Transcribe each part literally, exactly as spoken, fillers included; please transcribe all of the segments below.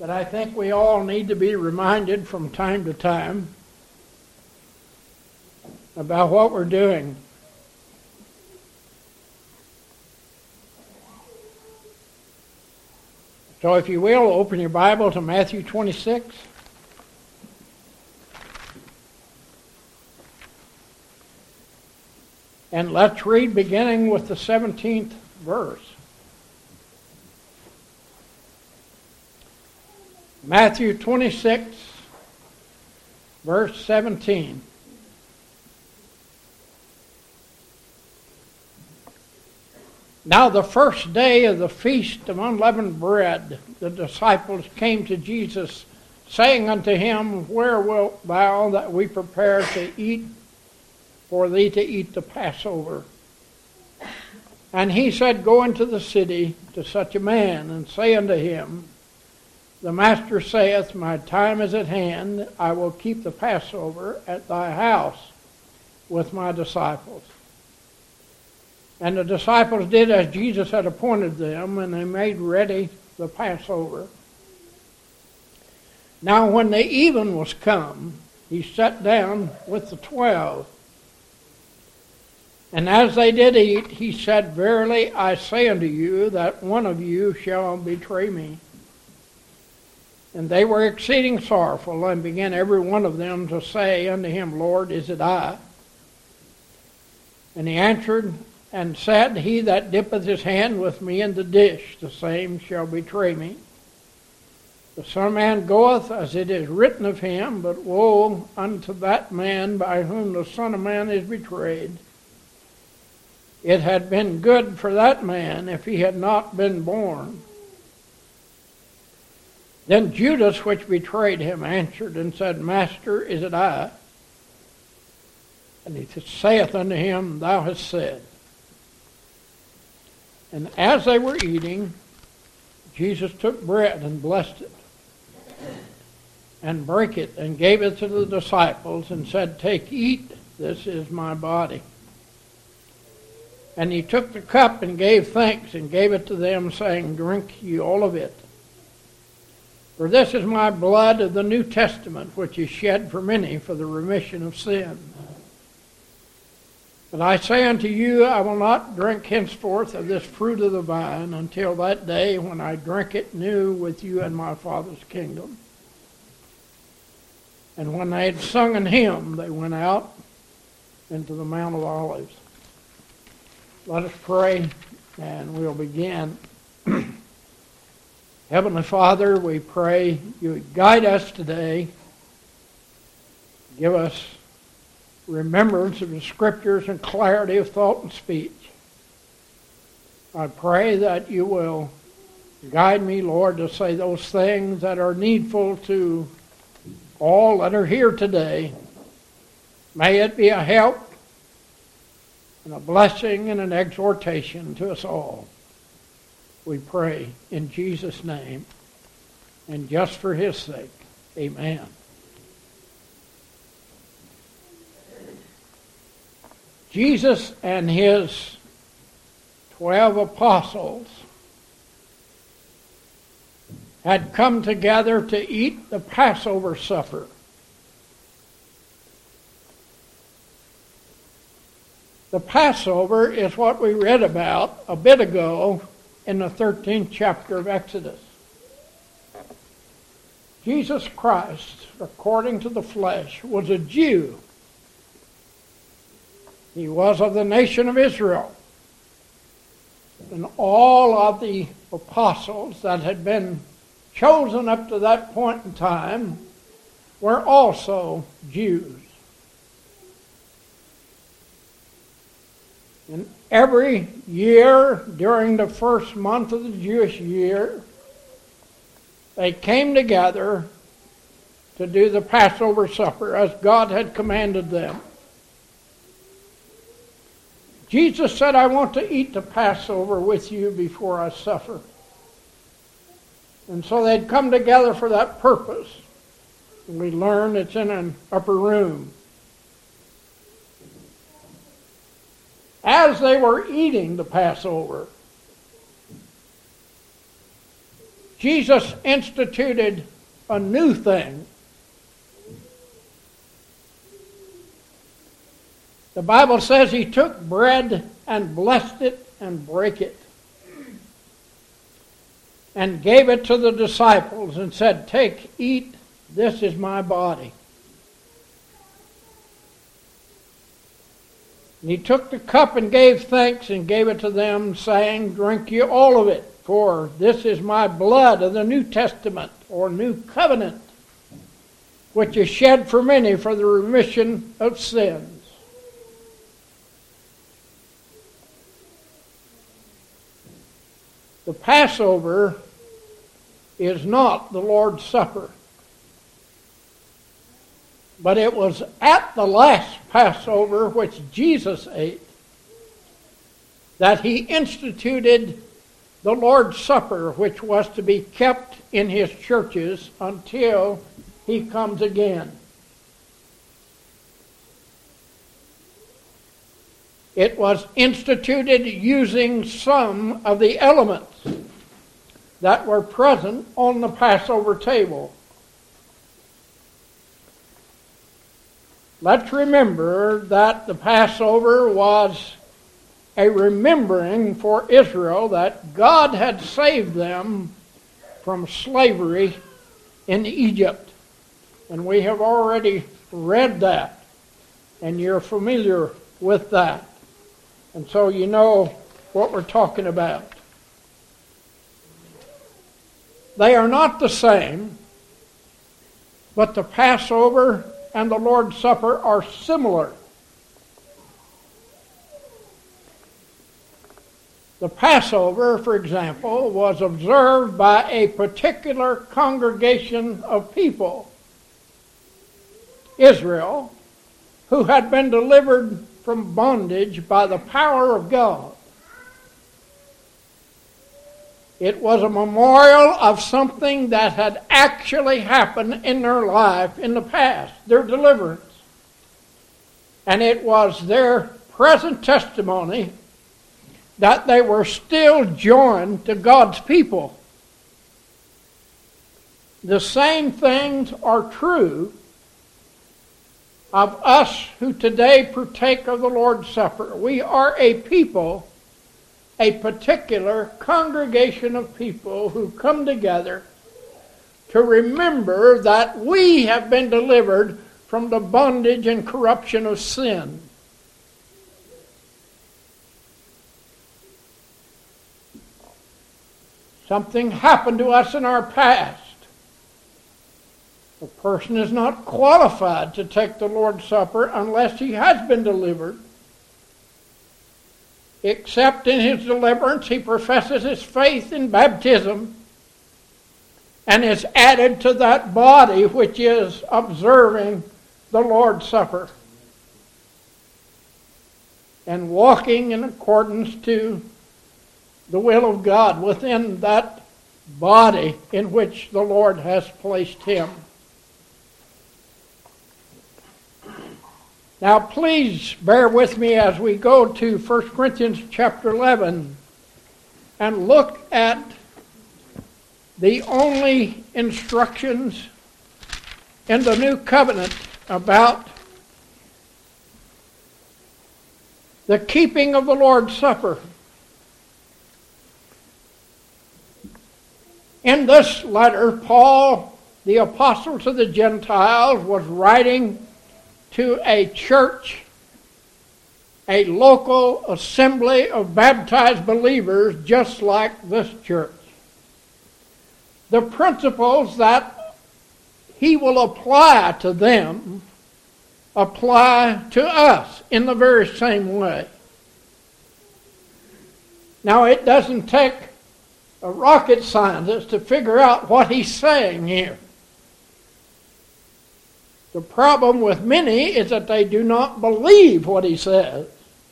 But I think we all need to be reminded from time to time about what we're doing. So if you will, open your Bible to Matthew twenty-six. And let's read beginning with the seventeenth verse. Matthew twenty-six, verse seventeen. Now the first day of the feast of unleavened bread, the disciples came to Jesus, saying unto him, Where wilt thou that we prepare to eat for thee to eat the Passover? And he said, Go into the city to such a man, and say unto him, The Master saith, My time is at hand, I will keep the Passover at thy house with my disciples. And the disciples did as Jesus had appointed them, and they made ready the Passover. Now when the even was come, he sat down with the twelve. And as they did eat, he said, Verily I say unto you, that one of you shall betray me. And they were exceeding sorrowful, and began every one of them to say unto him, Lord, is it I? And he answered and said, He that dippeth his hand with me in the dish, the same shall betray me. The Son of Man goeth as it is written of him, but woe unto that man by whom the Son of Man is betrayed. It had been good for that man if he had not been born. Then Judas, which betrayed him, answered and said, Master, is it I? And he saith unto him, Thou hast said. And as they were eating, Jesus took bread and blessed it, and brake it, and gave it to the disciples, and said, Take, eat, this is my body. And he took the cup and gave thanks, and gave it to them, saying, Drink ye all of it. For this is my blood of the New Testament, which is shed for many for the remission of sin. But I say unto you, I will not drink henceforth of this fruit of the vine until that day when I drink it new with you in my Father's kingdom. And when they had sung an hymn, they went out into the Mount of Olives. Let us pray, and we'll begin. Heavenly Father, we pray you would guide us today. Give us remembrance of the Scriptures and clarity of thought and speech. I pray that you will guide me, Lord, to say those things that are needful to all that are here today. May it be a help and a blessing and an exhortation to us all. We pray in Jesus' name and just for his sake. Amen. Jesus and his twelve apostles had come together to eat the Passover supper. The Passover is what we read about a bit ago in the thirteenth chapter of Exodus. Jesus Christ, according to the flesh, was a Jew. He was of the nation of Israel. And all of the apostles that had been chosen up to that point in time were also Jews. And every year during the first month of the Jewish year, they came together to do the Passover supper as God had commanded them. Jesus said, I want to eat the Passover with you before I suffer. And so they'd come together for that purpose. And we learn it's in an upper room. As they were eating the Passover, Jesus instituted a new thing. The Bible says he took bread and blessed it and brake it and gave it to the disciples and said, "Take, eat, this is my body." And he took the cup and gave thanks and gave it to them, saying, "Drink ye all of it, for this is my blood of the New Testament," or New Covenant, "which is shed for many for the remission of sins." The Passover is not the Lord's Supper. But it was at the last Passover, which Jesus ate, that he instituted the Lord's Supper, which was to be kept in his churches until he comes again. It was instituted using some of the elements that were present on the Passover table. Let's remember that the Passover was a remembering for Israel that God had saved them from slavery in Egypt. And we have already read that, and you're familiar with that. And so you know what we're talking about. They are not the same, but the Passover and the Lord's Supper are similar. The Passover, for example, was observed by a particular congregation of people, Israel, who had been delivered from bondage by the power of God. It was a memorial of something that had actually happened in their life in the past, their deliverance. And it was their present testimony that they were still joined to God's people. The same things are true of us who today partake of the Lord's Supper. We are a people, a particular congregation of people who come together to remember that we have been delivered from the bondage and corruption of sin. Something happened to us in our past. A person is not qualified to take the Lord's Supper unless he has been delivered. Except in his deliverance, he professes his faith in baptism and is added to that body which is observing the Lord's Supper and walking in accordance to the will of God within that body in which the Lord has placed him. Now please bear with me as we go to First Corinthians chapter eleven and look at the only instructions in the New Covenant about the keeping of the Lord's Supper. In this letter, Paul, the apostle to the Gentiles, was writing to a church, a local assembly of baptized believers just like this church. The principles that he will apply to them apply to us in the very same way. Now, it doesn't take a rocket scientist to figure out what he's saying here. The problem with many is that they do not believe what he says.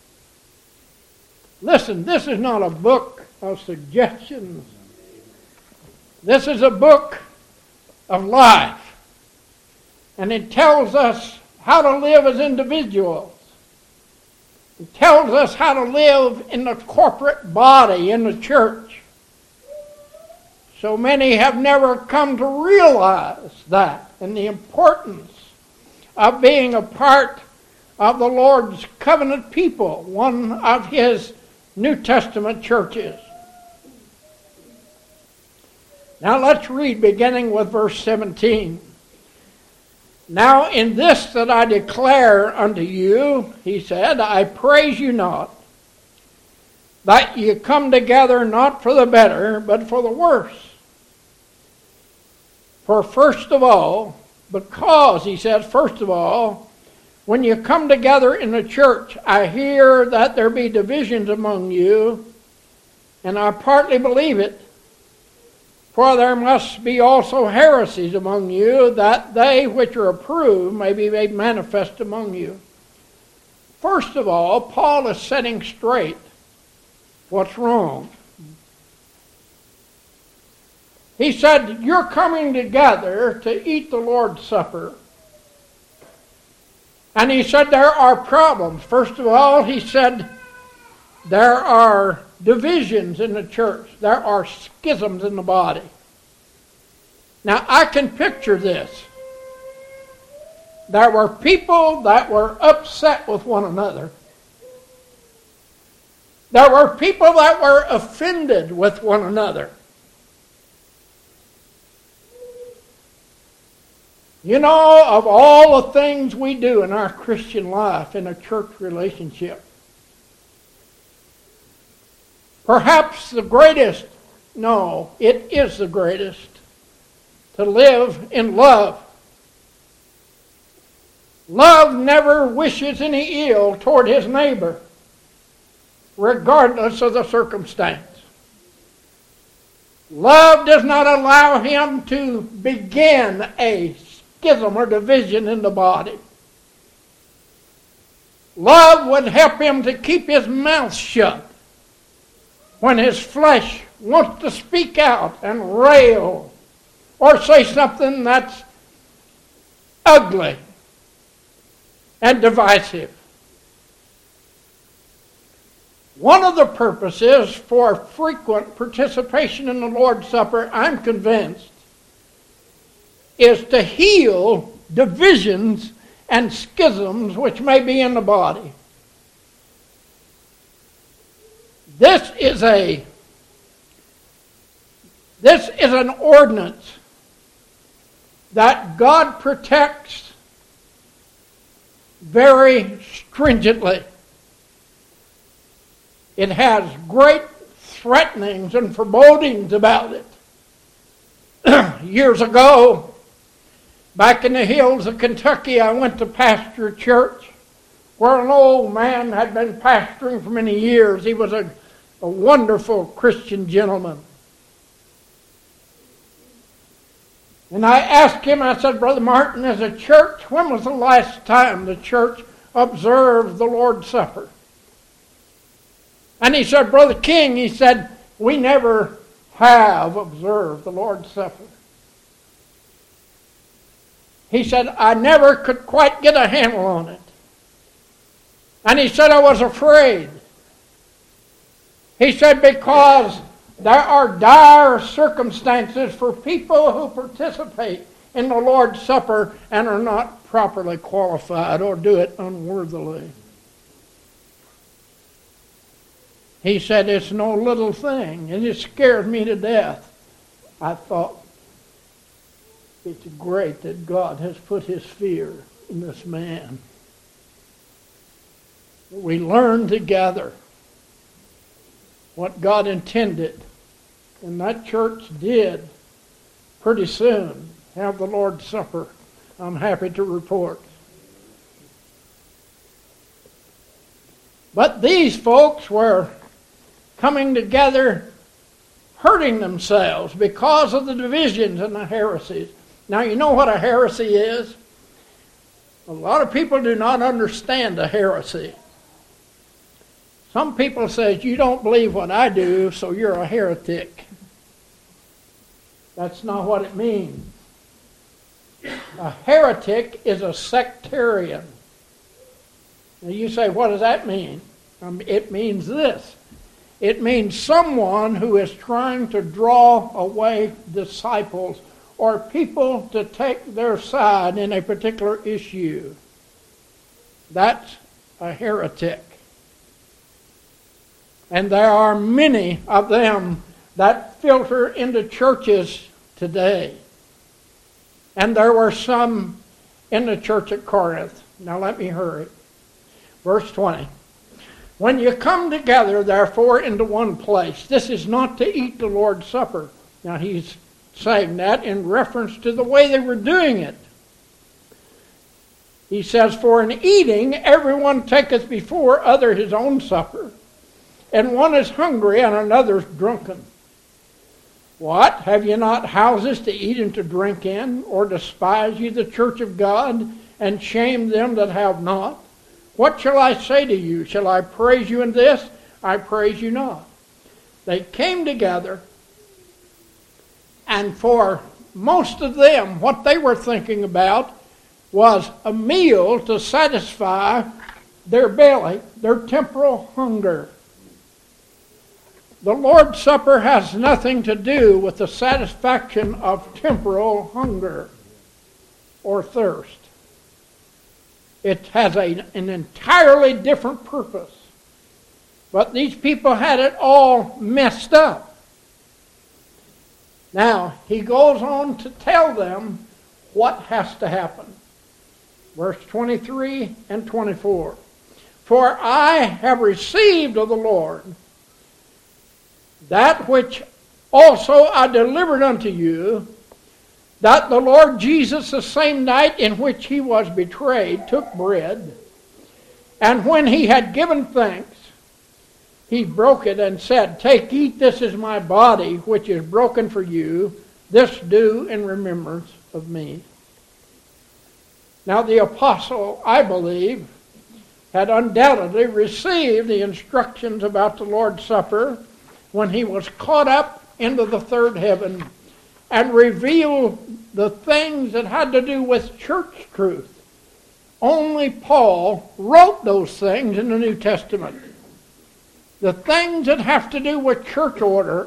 Listen, this is not a book of suggestions. This is a book of life. And it tells us how to live as individuals. It tells us how to live in the corporate body, in the church, So many have never come to realize that and the importance of being a part of the Lord's covenant people, one of His New Testament churches. Now let's read beginning with verse seventeen. Now in this that I declare unto you, he said, I praise you not, that ye come together not for the better, but for the worse. For first of all, because, he says, first of all, when you come together in the church, I hear that there be divisions among you, and I partly believe it. For there must be also heresies among you, that they which are approved may be made manifest among you. First of all, Paul is setting straight what's wrong. He said, you're coming together to eat the Lord's Supper. And he said there are problems. First of all, he said there are divisions in the church. There are schisms in the body. Now, I can picture this. There were people that were upset with one another. There were people that were offended with one another. You know, of all the things we do in our Christian life, in a church relationship, perhaps the greatest, no, it is the greatest, to live in love. Love never wishes any ill toward his neighbor, regardless of the circumstance. Love does not allow him to begin a schism or division in the body. Love would help him to keep his mouth shut when his flesh wants to speak out and rail or say something that's ugly and divisive. One of the purposes for frequent participation in the Lord's Supper, I'm convinced, is to heal divisions and schisms which may be in the body. This is a this is an ordinance that God protects very stringently. It has great threatenings and forebodings about it. Years ago, back in the hills of Kentucky, I went to pastor a church where an old man had been pastoring for many years. He was a, a wonderful Christian gentleman. And I asked him, I said, Brother Martin, as a church, when was the last time the church observed the Lord's Supper? And he said, Brother King, he said, we never have observed the Lord's Supper. He said, I never could quite get a handle on it. And he said, I was afraid. He said, because there are dire circumstances for people who participate in the Lord's Supper and are not properly qualified or do it unworthily. He said, it's no little thing, and it scared me to death. I thought, it's great that God has put his fear in this man. We learn together what God intended, and that church did pretty soon have the Lord's Supper, I'm happy to report. But these folks were coming together hurting themselves because of the divisions and the heresies. Now, you know what a heresy is? A lot of people do not understand a heresy. Some people say, you don't believe what I do, so you're a heretic. That's not what it means. A heretic is a sectarian. Now you say, what does that mean? Um, it means this. It means someone who is trying to draw away disciples or people to take their side in a particular issue. That's a heretic. And there are many of them that filter into churches today. And there were some in the church at Corinth. Now let me hurry. Verse twenty. When you come together, therefore, into one place, this is not to eat the Lord's Supper. Now he's saying that in reference to the way they were doing it. He says, for in eating, everyone taketh before other his own supper, and one is hungry and another's drunken. What? Have ye not houses to eat and to drink in? Or despise ye the church of God, and shame them that have not? What shall I say to you? Shall I praise you in this? I praise you not. They came together, and for most of them, what they were thinking about was a meal to satisfy their belly, their temporal hunger. The Lord's Supper has nothing to do with the satisfaction of temporal hunger or thirst. It has a, an entirely different purpose. But these people had it all messed up. Now, he goes on to tell them what has to happen. Verse twenty-three and twenty-four. For I have received of the Lord that which also I delivered unto you, that the Lord Jesus, the same night in which he was betrayed, took bread, and when he had given thanks, he broke it and said, Take, eat, this is my body, which is broken for you. This do in remembrance of me. Now the apostle, I believe, had undoubtedly received the instructions about the Lord's Supper when he was caught up into the third heaven and revealed the things that had to do with church truth. Only Paul wrote those things in the New Testament. The things that have to do with church order,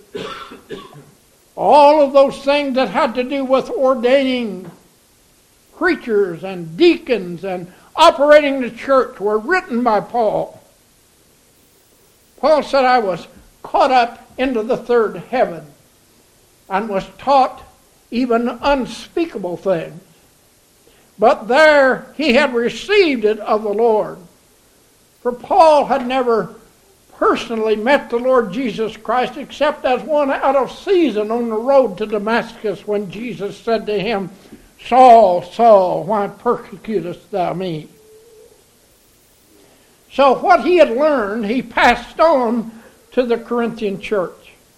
all of those things that had to do with ordaining preachers and deacons and operating the church were written by Paul. Paul said, I was caught up into the third heaven and was taught even unspeakable things. But there he had received it of the Lord. For Paul had never personally met the Lord Jesus Christ except as one out of season on the road to Damascus when Jesus said to him, Saul, Saul, why persecutest thou me? So what he had learned, he passed on to the Corinthian church.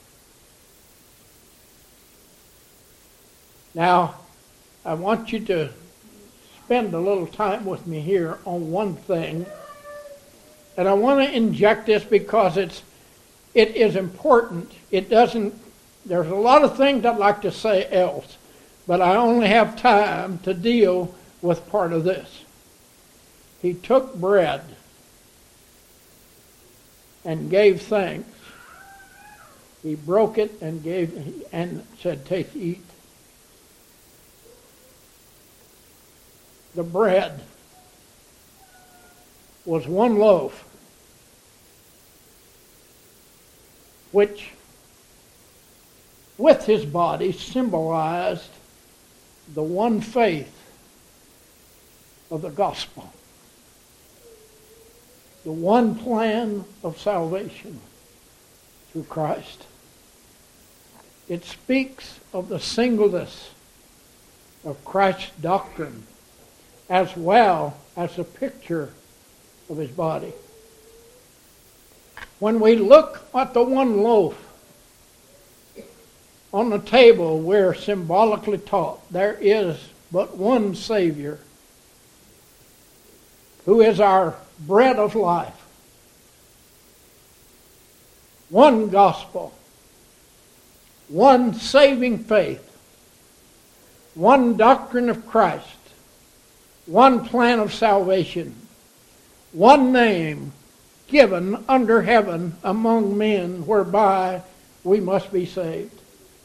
Now, I want you to spend a little time with me here on one thing. And I want to inject this because it's it is important. It doesn't, there's a lot of things I'd like to say else, but I only have time to deal with part of this. He took bread and gave thanks. He broke it and gave and said, Take, eat. The bread was one loaf, which with his body symbolized the one faith of the gospel, the one plan of salvation through Christ. It speaks of the singleness of Christ's doctrine as well as a picture of his body. When we look at the one loaf on the table, we're symbolically taught there is but one Savior who is our bread of life. One gospel, one saving faith, one doctrine of Christ, one plan of salvation, one name given under heaven among men whereby we must be saved.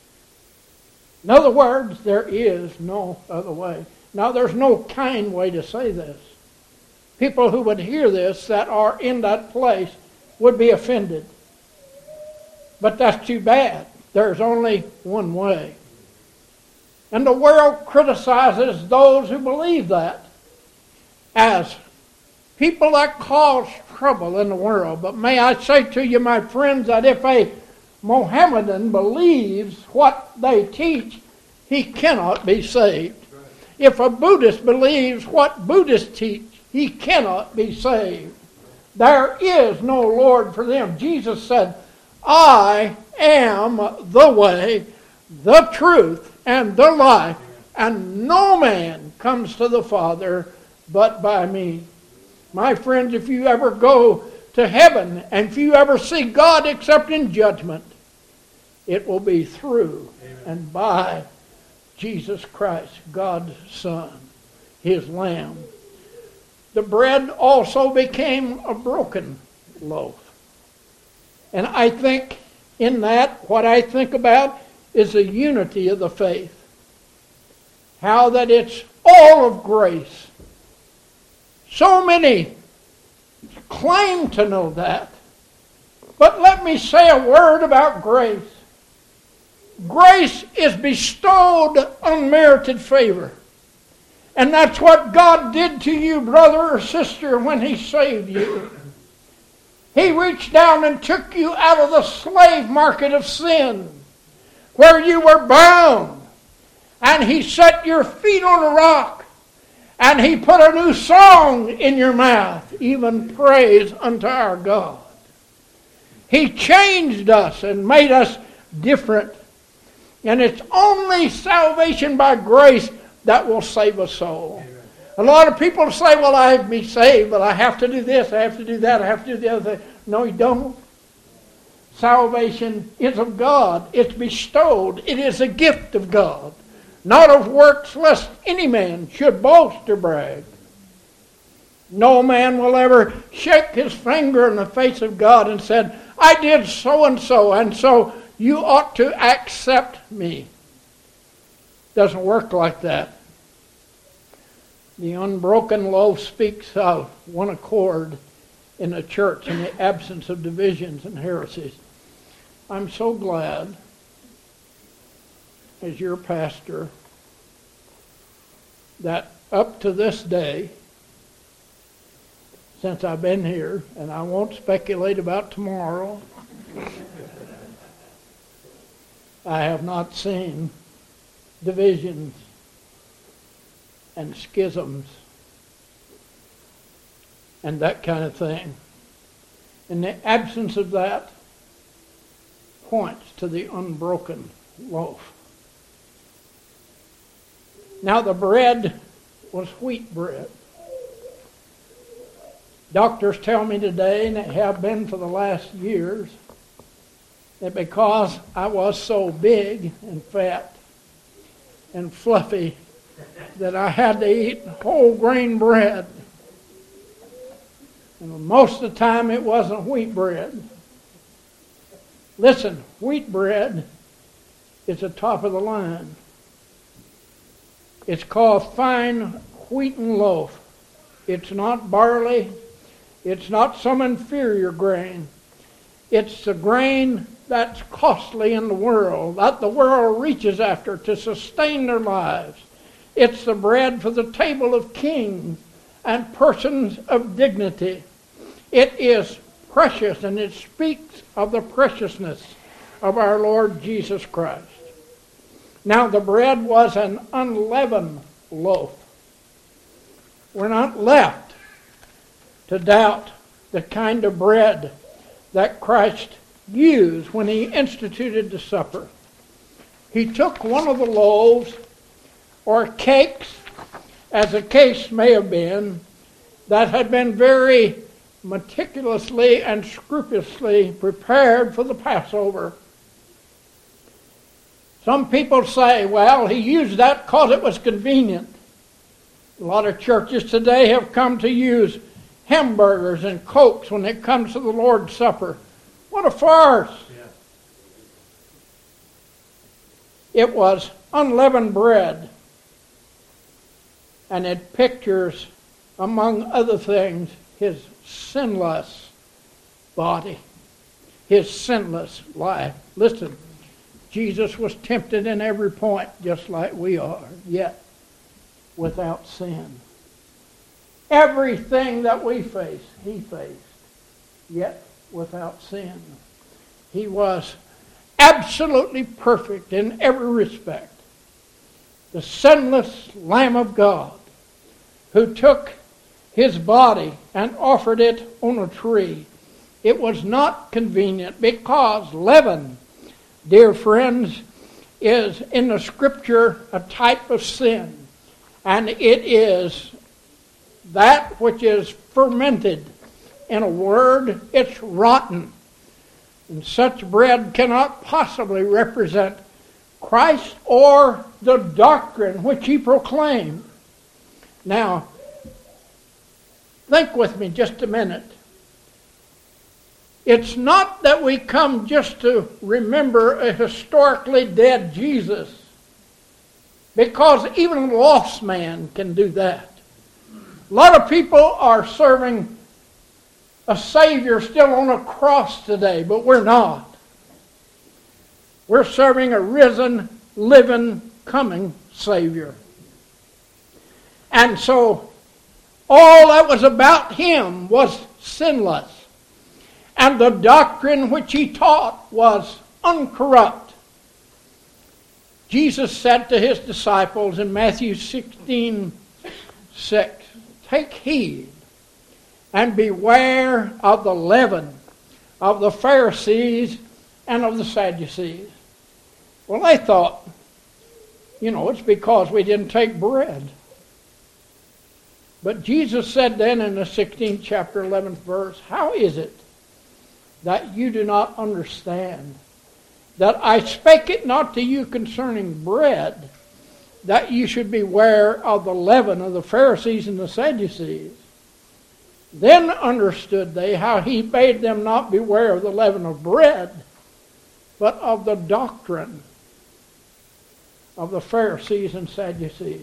In other words, there is no other way. Now, there's no kind way to say this. People who would hear this that are in that place would be offended. But that's too bad. There's only one way. And the world criticizes those who believe that as people that cause trouble in the world. But may I say to you, my friends, that if a Mohammedan believes what they teach, he cannot be saved. If a Buddhist believes what Buddhists teach, he cannot be saved. There is no Lord for them. Jesus said, I am the way, the truth, and the life, and no man comes to the Father but by me. My friends, if you ever go to heaven, and if you ever see God except in judgment, it will be through Amen. And by Jesus Christ, God's Son, His Lamb. The bread also became a broken loaf. And I think in that, what I think about is the unity of the faith. How that it's all of grace. So many claim to know that. But let me say a word about grace. Grace is bestowed unmerited favor. And that's what God did to you, brother or sister, when He saved you. He reached down and took you out of the slave market of sin, where you were bound. And He set your feet on a rock. And He put a new song in your mouth, even praise unto our God. He changed us and made us different. And it's only salvation by grace that will save a soul. Amen. A lot of people say, well, I have to be saved, but I have to do this, I have to do that, I have to do the other thing. No, you don't. Salvation is of God. It's bestowed. It is a gift of God. Not of works, lest any man should boast or brag. No man will ever shake his finger in the face of God and said, I did so and so, and so you ought to accept me. Doesn't work like that. The unbroken loaf speaks of one accord in the church in the absence of divisions and heresies. I'm so glad, as your pastor, that up to this day, since I've been here, and I won't speculate about tomorrow, I have not seen divisions and schisms and that kind of thing. And the absence of that points to the unbroken loaf. Now the bread was wheat bread. Doctors tell me today, and they have been for the last years, that because I was so big and fat and fluffy that I had to eat whole grain bread. And most of the time it wasn't wheat bread. Listen, wheat bread is the top of the line. It's called fine wheaten loaf. It's not barley. It's not some inferior grain. It's the grain that's costly in the world, that the world reaches after to sustain their lives. It's the bread for the table of kings and persons of dignity. It is precious, and it speaks of the preciousness of our Lord Jesus Christ. Now the bread was an unleavened loaf. We're not left to doubt the kind of bread that Christ used when He instituted the supper. He took one of the loaves, or cakes, as the case may have been, that had been very meticulously and scrupulously prepared for the Passover. Some people say, well, He used that because it was convenient. A lot of churches today have come to use hamburgers and Cokes when it comes to the Lord's Supper. What a farce. Yeah. It was unleavened bread. And it pictures, among other things, his sinless body, his sinless life. Listen, Jesus was tempted in every point, just like we are, yet without sin. Everything that we face, he faced, yet without sin. He was absolutely perfect in every respect. The sinless Lamb of God, who took his body and offered it on a tree. It was not convenient because leaven, dear friends, is in the Scripture a type of sin. And it is that which is fermented. In a word, it's rotten. And such bread cannot possibly represent Christ or the doctrine which he proclaimed. Now, think with me just a minute. It's not that we come just to remember a historically dead Jesus, because even a lost man can do that. A lot of people are serving a Savior still on a cross today, but we're not. We're serving a risen, living, coming Savior. And so, all that was about him was sinless. And the doctrine which he taught was uncorrupt. Jesus said to his disciples in Matthew sixteen six, "Take heed and beware of the leaven of the Pharisees and of the Sadducees." Well, they thought, you know, it's because we didn't take bread. But Jesus said then in the sixteenth chapter, eleventh verse, "How is it that you do not understand that I spake it not to you concerning bread, that you should beware of the leaven of the Pharisees and the Sadducees?" Then understood they how he bade them not beware of the leaven of bread, but of the doctrine of the Pharisees and Sadducees.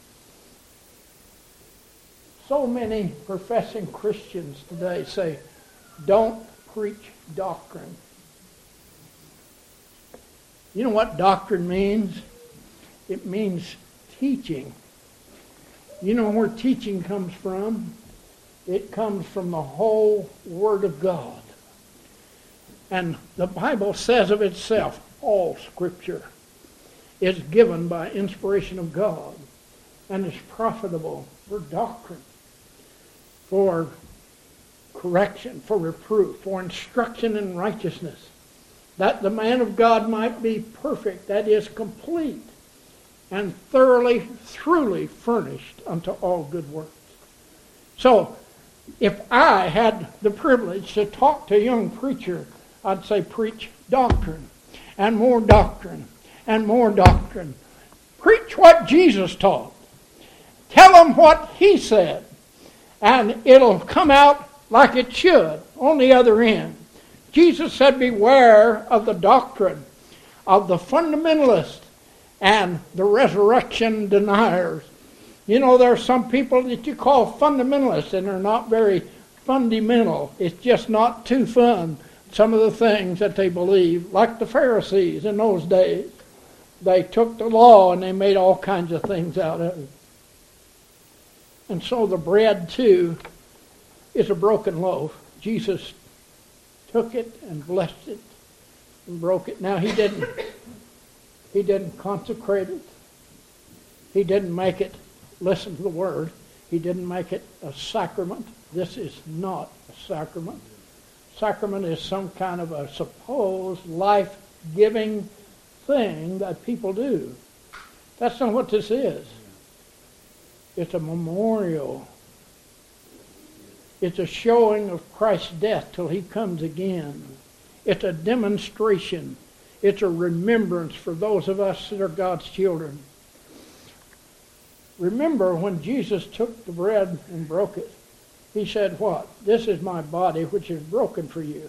So many professing Christians today say, don't preach doctrine. You know what doctrine means? It means teaching. You know where teaching comes from? It comes from the whole Word of God. And the Bible says of itself, all Scripture is given by inspiration of God and is profitable for doctrine, for correction, for reproof, for instruction in righteousness, that the man of God might be perfect, that is, complete, and thoroughly, truly furnished unto all good works. So, if I had the privilege to talk to a young preacher, I'd say preach doctrine, and more doctrine, and more doctrine. Preach what Jesus taught. Tell them what he said, and it'll come out like it should on the other end. Jesus said, beware of the doctrine of the fundamentalist and the resurrection deniers. You know, there are some people that you call fundamentalists, and they're not very fundamental. It's just not too fun, some of the things that they believe, like the Pharisees in those days. They took the law and they made all kinds of things out of it. And so the bread, too, is a broken loaf. Jesus took it and blessed it and broke it. Now, he didn't, he didn't consecrate it. He didn't make it, listen to the word, he didn't make it a sacrament. This is not a sacrament. Sacrament is some kind of a supposed life-giving thing that people do. That's not what this is. It's a memorial. It's a showing of Christ's death till he comes again. It's a demonstration. It's a remembrance for those of us that are God's children. Remember when Jesus took the bread and broke it, He said, what? This is my body which is broken for you.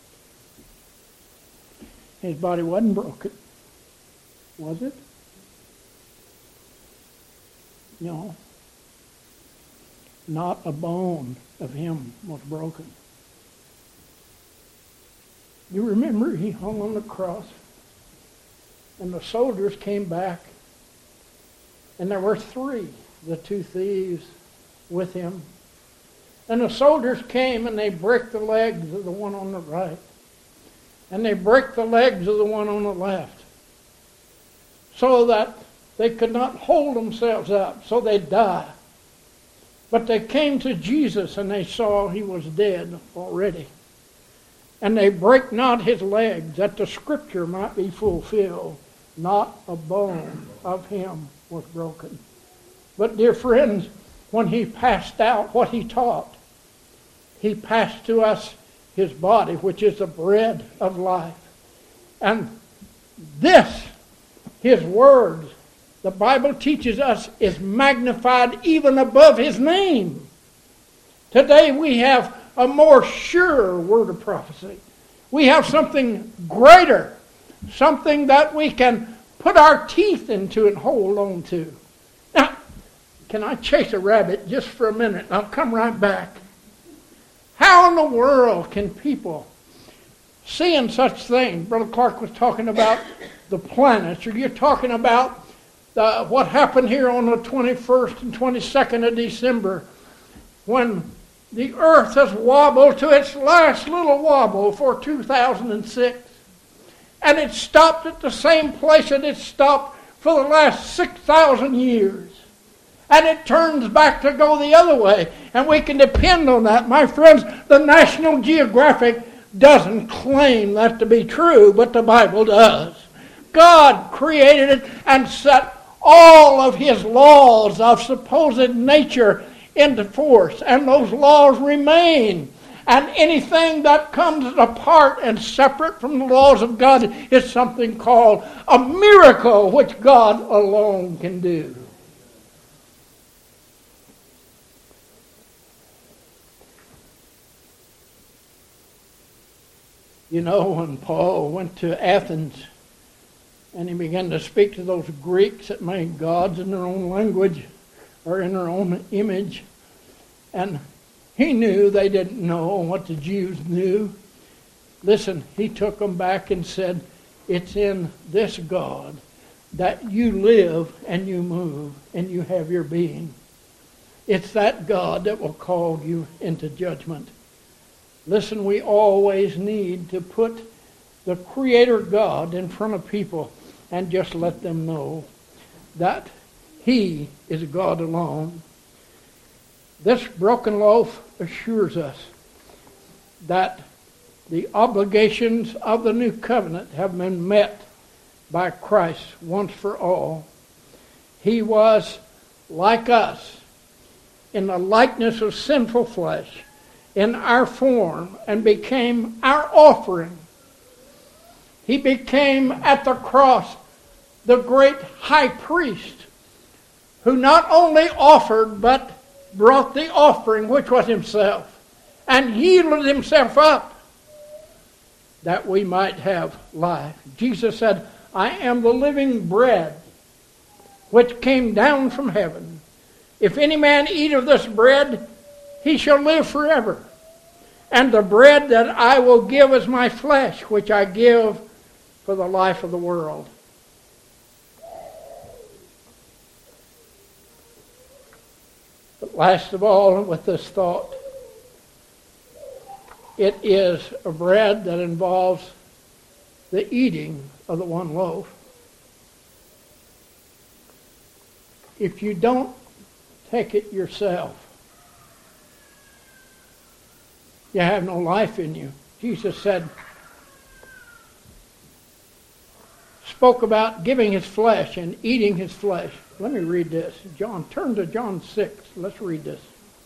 His body wasn't broken, was it? No. Not a bone of him was broken. You remember he hung on the cross, and the soldiers came back, and there were three, the two thieves with him. And the soldiers came and they break the legs of the one on the right, and they break the legs of the one on the left, so that they could not hold themselves up, so they'd die. But they came to Jesus and they saw he was dead already. And they break not his legs, that the scripture might be fulfilled. Not a bone of him was broken. But dear friends, when he passed out what he taught, he passed to us his body, which is the bread of life. And this, his words, the Bible teaches us, is magnified even above his name. Today we have a more sure word of prophecy. We have something greater, something that we can put our teeth into and hold on to. Now, can I chase a rabbit just for a minute? I'll come right back. How in the world can people, seeing such things, Brother Clark was talking about the planets, or you're talking about the, what happened here on the twenty-first and twenty-second of December, when the earth has wobbled to its last little wobble for two thousand six. And it stopped at the same place that it stopped for the last six thousand years. And it turns back to go the other way. And we can depend on that. My friends, the National Geographic doesn't claim that to be true, but the Bible does. God created it and set all of his laws of supposed nature into force, and those laws remain. And anything that comes apart and separate from the laws of God is something called a miracle, which God alone can do. You know, when Paul went to Athens and he began to speak to those Greeks that made gods in their own language or in their own image, and he knew they didn't know what the Jews knew. Listen, he took them back and said, it's in this God that you live and you move and you have your being. It's that God that will call you into judgment. Listen, we always need to put the Creator God in front of people and just let them know that he is God alone. This broken loaf assures us that the obligations of the new covenant have been met by Christ once for all. He was like us in the likeness of sinful flesh, in our form, and became our offering. He became at the cross the great high priest, who not only offered but brought the offering, which was himself, and yielded himself up that we might have life. Jesus said, I am the living bread which came down from heaven. If any man eat of this bread, he shall live forever. And the bread that I will give is my flesh, which I give for the life of the world. But last of all, with this thought, it is a bread that involves the eating of the one loaf. If you don't take it yourself, you have no life in you. Jesus said, spoke about giving his flesh and eating his flesh. Let me read this. John, turn to John six. Let's read this.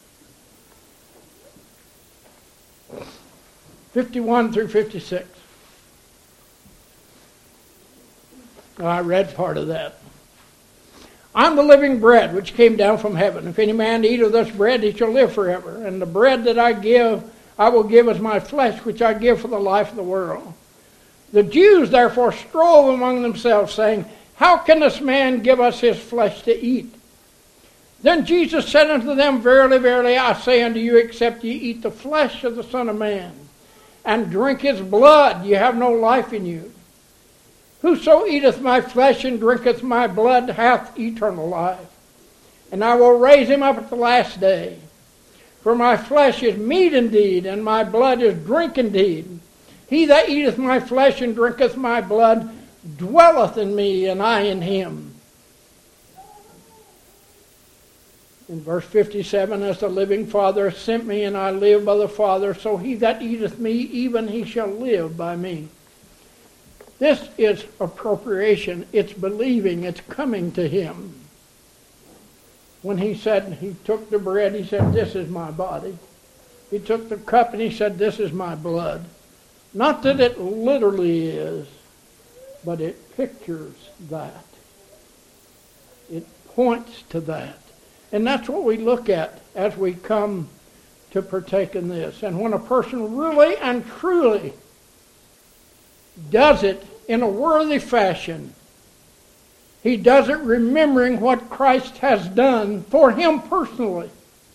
fifty-one through fifty-six. I read part of that. I'm the living bread which came down from heaven. If any man eat of this bread, he shall live forever. And the bread that I give, I will give as my flesh, which I give for the life of the world. The Jews therefore strove among themselves, saying, How can this man give us his flesh to eat? Then Jesus said unto them, Verily, verily, I say unto you, except ye eat the flesh of the Son of Man, and drink his blood, ye have no life in you. Whoso eateth my flesh and drinketh my blood hath eternal life, and I will raise him up at the last day. For my flesh is meat indeed, and my blood is drink indeed. He that eateth my flesh and drinketh my blood dwelleth in me, and I in him. In verse fifty-seven, As the living Father hath sent me, and I live by the Father, so he that eateth me, even he shall live by me. This is appropriation. It's believing. It's coming to him. When he said, he took the bread, he said, This is my body. He took the cup and he said, This is my blood. Not that it literally is, but it pictures that. It points to that. And that's what we look at as we come to partake in this. And when a person really and truly does it in a worthy fashion, he does it remembering what Christ has done for him personally.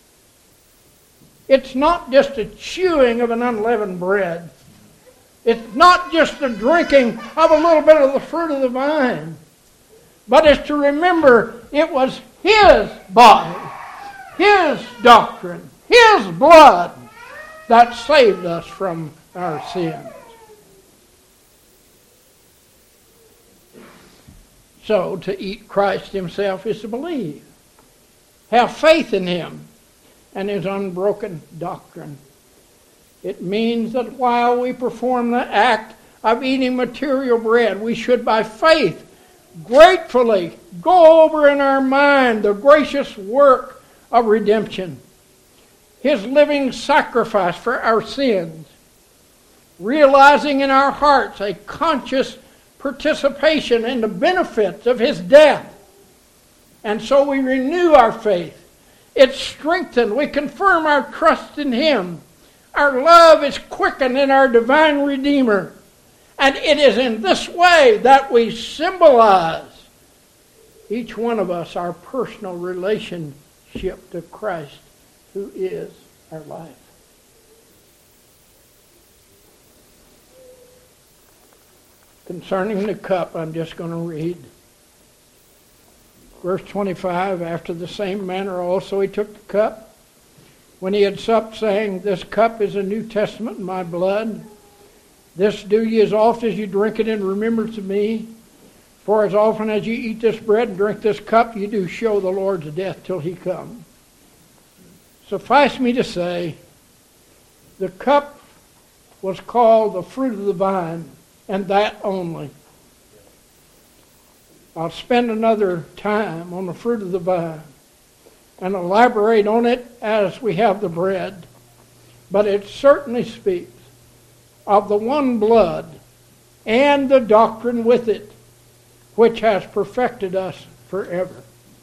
It's not just a chewing of an unleavened bread. It's not just the drinking of a little bit of the fruit of the vine. But it's to remember it was his body, his doctrine, his blood that saved us from our sins. So, to eat Christ himself is to believe. Have faith in him and his unbroken doctrine. It means that while we perform the act of eating material bread, we should by faith gratefully go over in our mind the gracious work of redemption, his living sacrifice for our sins, realizing in our hearts a conscious participation in the benefits of his death. And so we renew our faith. It's strengthened. We confirm our trust in him. Our love is quickened in our divine Redeemer. And it is in this way that we symbolize, each one of us, our personal relationship to Christ, who is our life. Concerning the cup, I'm just going to read. Verse twenty-five, After the same manner also he took the cup, when he had supped, saying, This cup is a New Testament in my blood. This do ye as often as you drink it in remembrance of me. For as often as you eat this bread and drink this cup, you do show the Lord's death till he come. Suffice me to say, the cup was called the fruit of the vine, and that only. I'll spend another time on the fruit of the vine and elaborate on it as we have the bread. But it certainly speaks of the one blood and the doctrine with it, which has perfected us forever.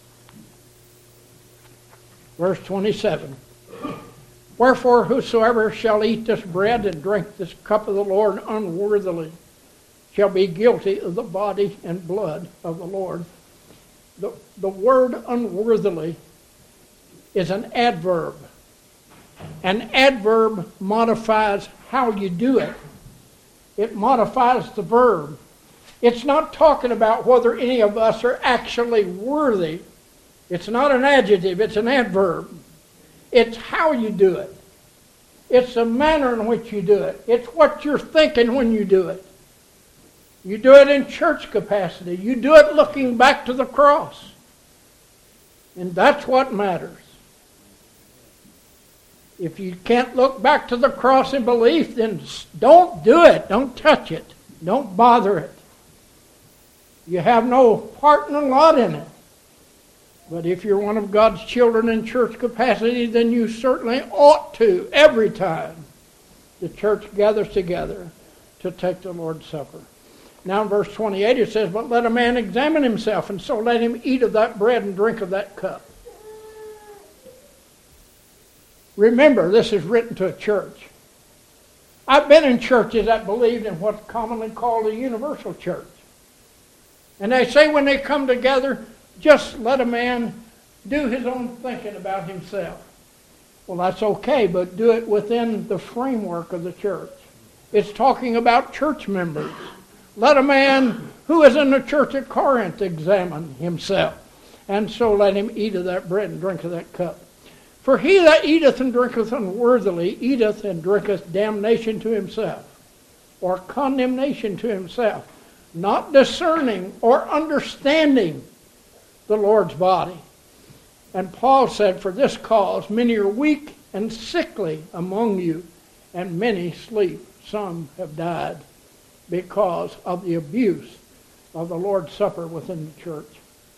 Verse twenty-seven. Wherefore whosoever shall eat this bread and drink this cup of the Lord unworthily shall be guilty of the body and blood of the Lord. The, the word unworthily is an adverb. An adverb modifies how you do it. It modifies the verb. It's not talking about whether any of us are actually worthy. It's not an adjective, it's an adverb. It's how you do it. It's the manner in which you do it. It's what you're thinking when you do it. You do it in church capacity. You do it looking back to the cross. And that's what matters. If you can't look back to the cross in belief, then don't do it. Don't touch it. Don't bother it. You have no part and lot in it. But if you're one of God's children in church capacity, then you certainly ought to, every time the church gathers together, to take the Lord's Supper. Now in verse twenty-eight it says, but let a man examine himself, and so let him eat of that bread and drink of that cup. Remember, this is written to a church. I've been in churches that believed in what's commonly called a universal church. And they say when they come together, just let a man do his own thinking about himself. Well, that's okay, but do it within the framework of the church. It's talking about church members. Let a man who is in the church at Corinth examine himself, and so let him eat of that bread and drink of that cup. For he that eateth and drinketh unworthily eateth and drinketh damnation to himself, or condemnation to himself, not discerning or understanding the Lord's body. And Paul said, for this cause many are weak and sickly among you, and many sleep. Some have died because of the abuse of the Lord's Supper within the church.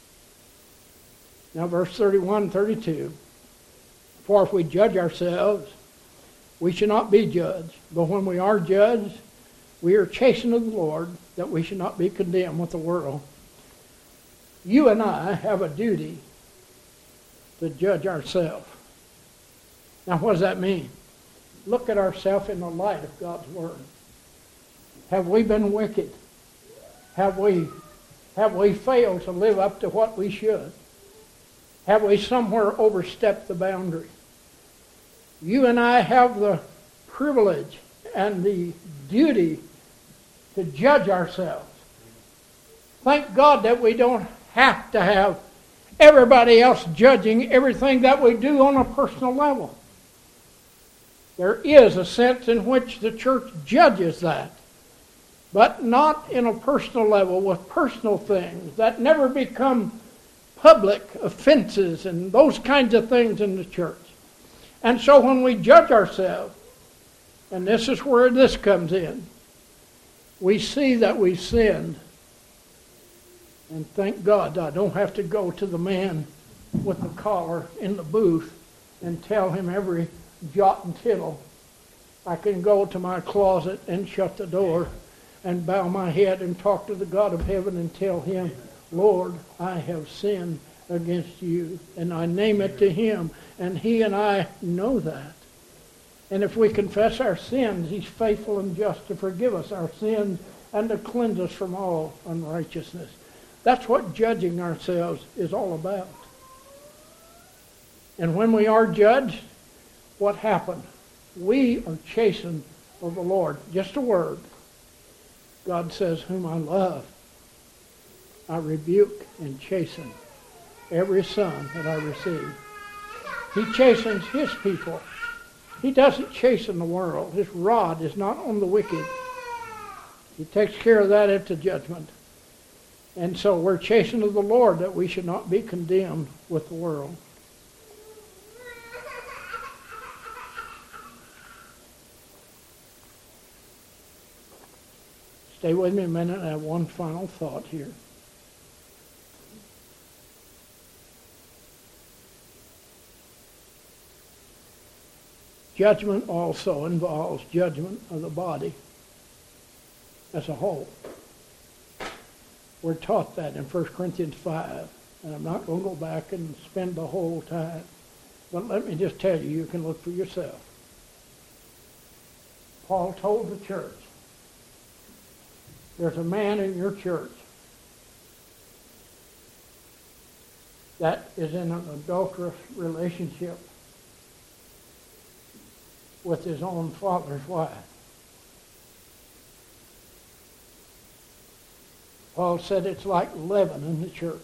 Now verse thirty-one, thirty-two. For if we judge ourselves, we should not be judged. But when we are judged, we are chastened of the Lord, that we should not be condemned with the world. You and I have a duty to judge ourselves. Now what does that mean? Look at ourselves in the light of God's Word. Have we been wicked? Have we, have we failed to live up to what we should? Have we somewhere overstepped the boundary? You and I have the privilege and the duty to judge ourselves. Thank God that we don't have to have everybody else judging everything that we do on a personal level. There is a sense in which the church judges that, but not in a personal level with personal things that never become public offenses and those kinds of things in the church. And so when we judge ourselves, and this is where this comes in, we see that we sinned. And thank God I don't have to go to the man with the collar in the booth and tell him every jot and tittle. I can go to my closet and shut the door and bow my head and talk to the God of heaven and tell him, Lord, I have sinned against you. And I name it to him, and he and I know that. And if we confess our sins, he's faithful and just to forgive us our sins and to cleanse us from all unrighteousness. That's what judging ourselves is all about. And when we are judged, what happened? We are chastened of the Lord. Just a word. God says, whom I love, I rebuke and chasten every son that I receive. He chastens his people. He doesn't chasten the world. His rod is not on the wicked. He takes care of that at the judgment. And so we're chastened of the Lord that we should not be condemned with the world. Stay with me a minute. I have one final thought here. Judgment also involves judgment of the body as a whole. We're taught that in First Corinthians five, and I'm not going to go back and spend the whole time, but let me just tell you, you can look for yourself. Paul told the church, there's a man in your church that is in an adulterous relationship with his own father's wife. Paul said it's like leaven in the church.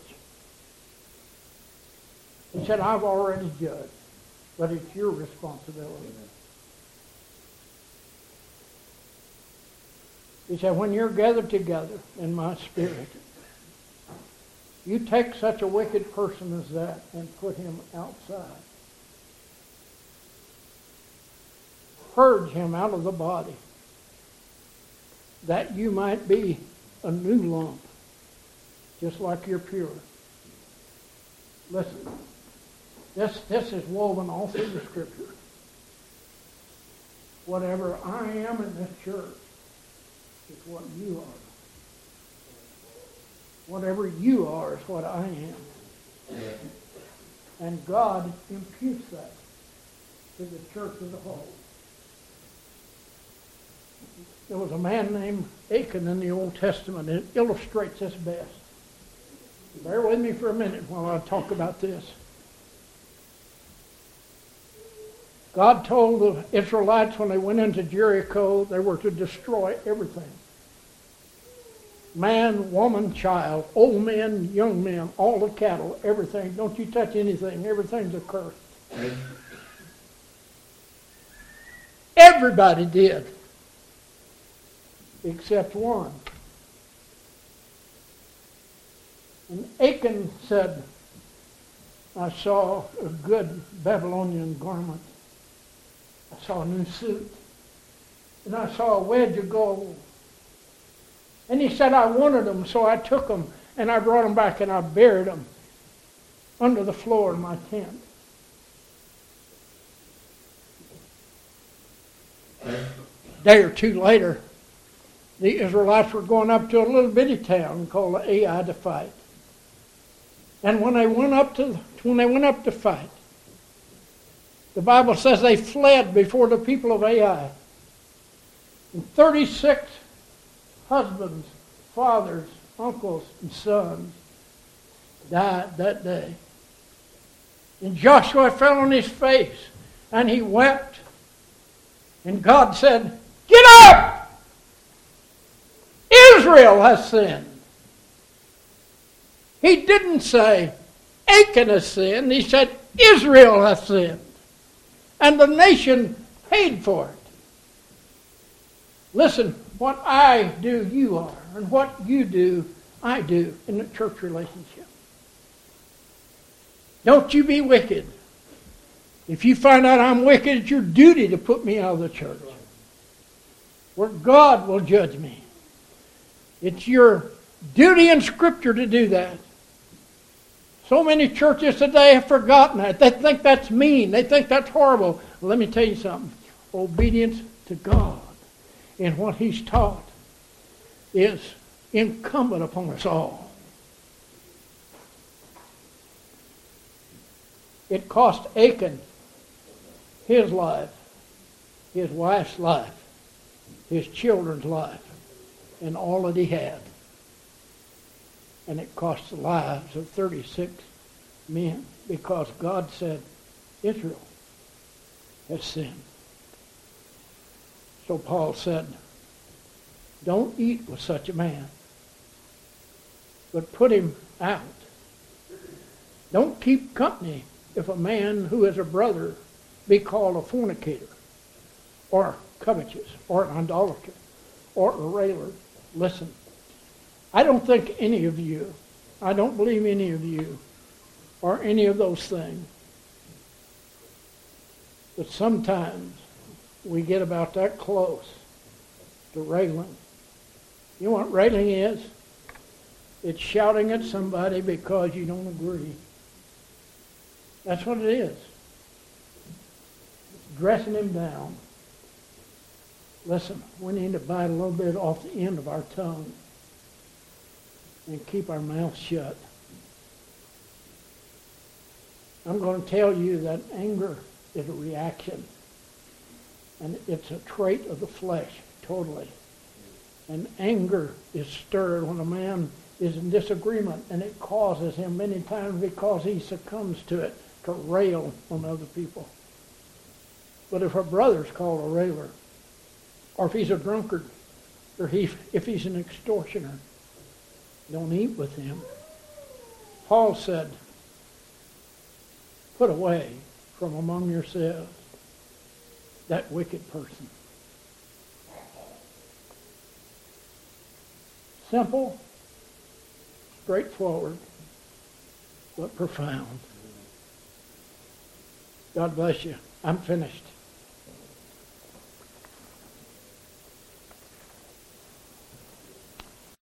He said, I've already judged, but it's your responsibility. He said, when you're gathered together in my spirit, you take such a wicked person as that and put him outside. Purge him out of the body, that you might be a new lump, just like you're pure. Listen, this, this is woven all through the Scripture. Whatever I am in this church is what you are. Whatever you are is what I am. And God imputes that to the church as a whole. There was a man named Achan in the Old Testament, and it illustrates this best. Bear with me for a minute while I talk about this. God told the Israelites when they went into Jericho, they were to destroy everything. Man, woman, child, old men, young men, all the cattle, everything. Don't you touch anything. Everything's accursed. Everybody did, except one. And Achan said, I saw a good Babylonian garment. I saw a new suit. And I saw a wedge of gold. And he said, I wanted them, so I took them, and I brought them back, and I buried them under the floor in my tent. A day or two later, the Israelites were going up to a little bitty town called Ai to fight. And when they went up to when they went up to fight, the Bible says they fled before the people of Ai. And thirty-six husbands, fathers, uncles, and sons died that day. And Joshua fell on his face, and he wept. And God said, get up! Israel has sinned. He didn't say, Achan has sinned. He said, Israel has sinned. And the nation paid for it. Listen, what I do, you are. And what you do, I do in the church relationship. Don't you be wicked. If you find out I'm wicked, it's your duty to put me out of the church. Where God will judge me. It's your duty in Scripture to do that. So many churches today have forgotten that. They think that's mean. They think that's horrible. Well, let me tell you something. Obedience to God in what He's taught is incumbent upon us all. It cost Achan his life, his wife's life, his children's life, and all that he had. And it cost the lives of thirty-six men because God said, Israel has sinned. So Paul said, don't eat with such a man, but put him out. Don't keep company if a man who is a brother be called a fornicator, or covetous, or an idolater, or a railer. Listen, I don't think any of you, I don't believe any of you are any of those things. But sometimes we get about that close to railing. You know what railing is? It's shouting at somebody because you don't agree. That's what it is. It's dressing him down. Listen, we need to bite a little bit off the end of our tongue and keep our mouths shut. I'm going to tell you that anger is a reaction. And it's a trait of the flesh, totally. And anger is stirred when a man is in disagreement, and it causes him many times because he succumbs to it, to rail on other people. But if a brother's called a railer, or if he's a drunkard, or he, if he's an extortioner, don't eat with him. Paul said, put away from among yourselves that wicked person. Simple, straightforward, but profound. God bless you. I'm finished.